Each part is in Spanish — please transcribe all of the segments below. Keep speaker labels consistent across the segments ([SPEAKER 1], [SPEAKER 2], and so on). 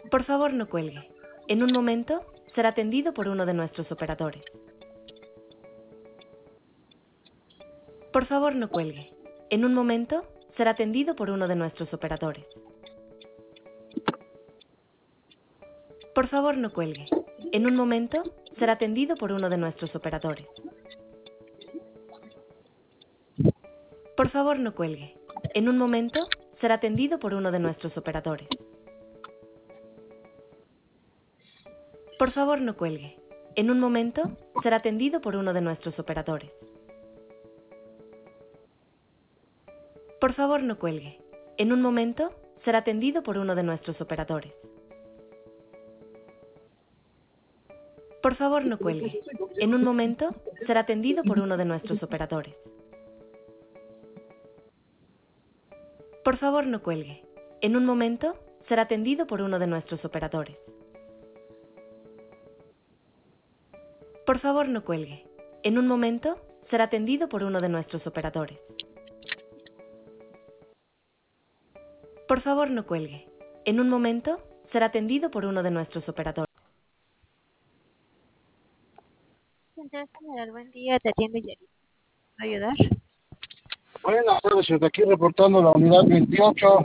[SPEAKER 1] Por favor, no cuelgue. En un momento, será atendido por uno de nuestros operadores. Por favor, no cuelgue. En un momento, será atendido por uno de nuestros operadores. Por favor, no cuelgue. En un momento, será atendido por uno de nuestros operadores. Por favor, no cuelgue. En un momento, será atendido por uno de nuestros operadores. Por favor, no cuelgue. En un momento, será atendido por uno de nuestros operadores. Por favor, no cuelgue. En un momento, será atendido por uno de nuestros operadores. Por favor, no cuelgue. En un momento, será atendido por uno de nuestros operadores. Por favor, no cuelgue. En un momento, será atendido por uno de nuestros operadores. Por favor, no cuelgue. En un momento, será atendido por uno de nuestros operadores. Por favor, no cuelgue. En un momento, será atendido por uno de nuestros operadores.
[SPEAKER 2] Central General, buen día, te atiende Yari. ¿Puedo ayudar?
[SPEAKER 3] Buenas tardes, desde aquí reportando la unidad 28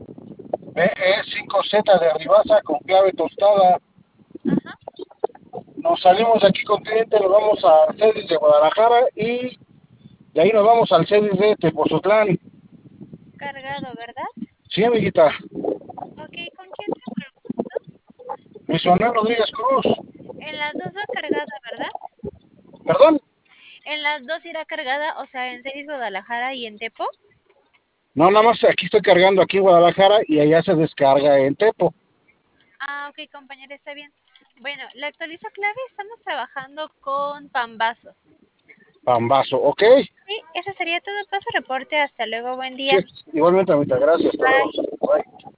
[SPEAKER 3] BE5Z de Arribaza con clave tostada.
[SPEAKER 2] Ajá.
[SPEAKER 3] Nos salimos de aquí con cliente, nos vamos al CEDIS de Guadalajara y de ahí nos vamos al CEDIS de Tepozotlán.
[SPEAKER 2] Cargado, ¿verdad?
[SPEAKER 3] Sí, amiguita.
[SPEAKER 2] Ok, ¿con quién tengo el gusto?
[SPEAKER 3] Luis Manuel Rodríguez Cruz.
[SPEAKER 2] En las dos va cargada, ¿verdad?
[SPEAKER 3] ¿Perdón?
[SPEAKER 2] En las dos irá cargada, o sea, en Celis Guadalajara y en Tepo.
[SPEAKER 3] No, nada más aquí estoy cargando aquí en Guadalajara y allá se descarga en Tepo.
[SPEAKER 2] Ah, ok, compañera, está bien. Bueno, le actualizo clave, estamos trabajando con Pambazo.
[SPEAKER 3] Pambazo, ¿ok?
[SPEAKER 2] Sí, eso sería todo. Paso reporte, hasta luego, buen
[SPEAKER 3] Sí,
[SPEAKER 2] día.
[SPEAKER 3] igualmente, amiguita, gracias. Hasta luego.
[SPEAKER 2] Bye.
[SPEAKER 3] Bye.